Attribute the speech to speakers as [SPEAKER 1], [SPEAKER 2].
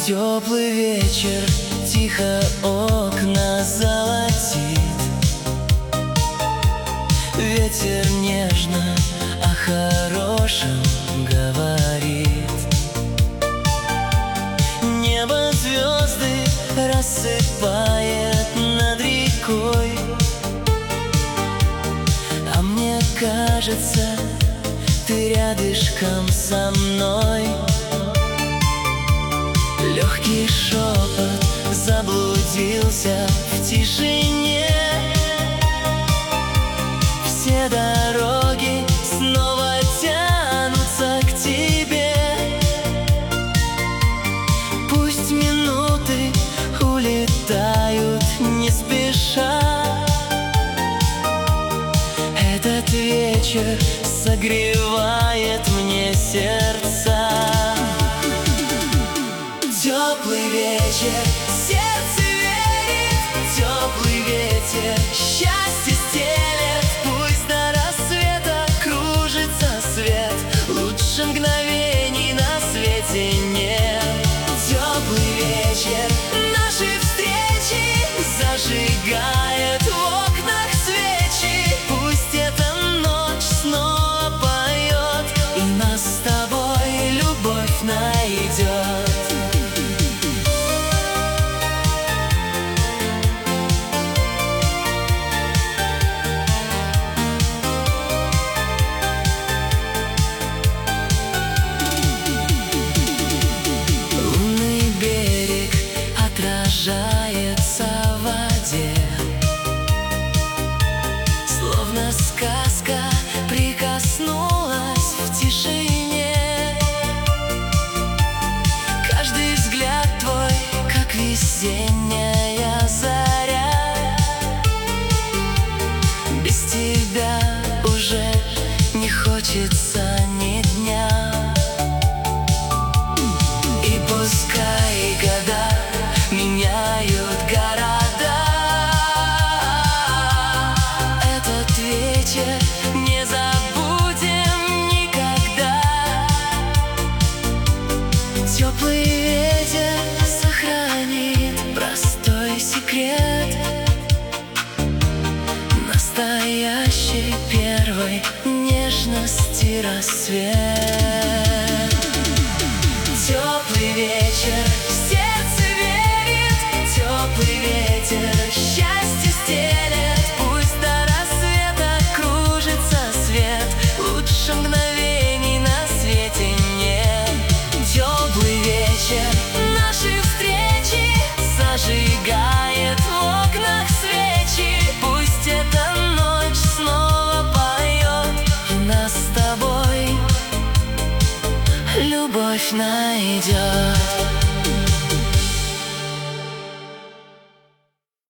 [SPEAKER 1] Теплый вечер тихо окна золотит, ветер нежно о хорошем говорит. Небо звезды рассыпает над рекой, а мне кажется, ты рядышком со мной. Легкий шепот заблудился в тишине. Все дороги снова тянутся к тебе. Пусть минуты улетают не спеша. Этот вечер согревает мне сердца. Теплый вечер, сердце верит, теплый ветер счастье стелет. Пусть до рассвета кружится свет, лучше мгновений на свете нет. Теплый вечер нашей встречи зажигает в окнах свечи. Пусть эта ночь снова поет, и нас с тобой любовь найдет. Отражается в воде, словно сказка прикоснулась в тишине. Каждый взгляд твой, как весенняя заря. Без тебя уже не хочется ни дня. И пускай года меняют города, этот вечер не забудем никогда. Теплый ветер сохранит простой секрет настоящей первой нежности рассвет. Теплый вечер, сердце верит, теплый ветер счастье стелет. Пусть до рассвета кружится свет, лучше мгновений на свете нет. Теплый вечер нашей встречи зажигает в окнах свечи. Пусть эта ночь снова поет, и нас с тобой любовь найдет.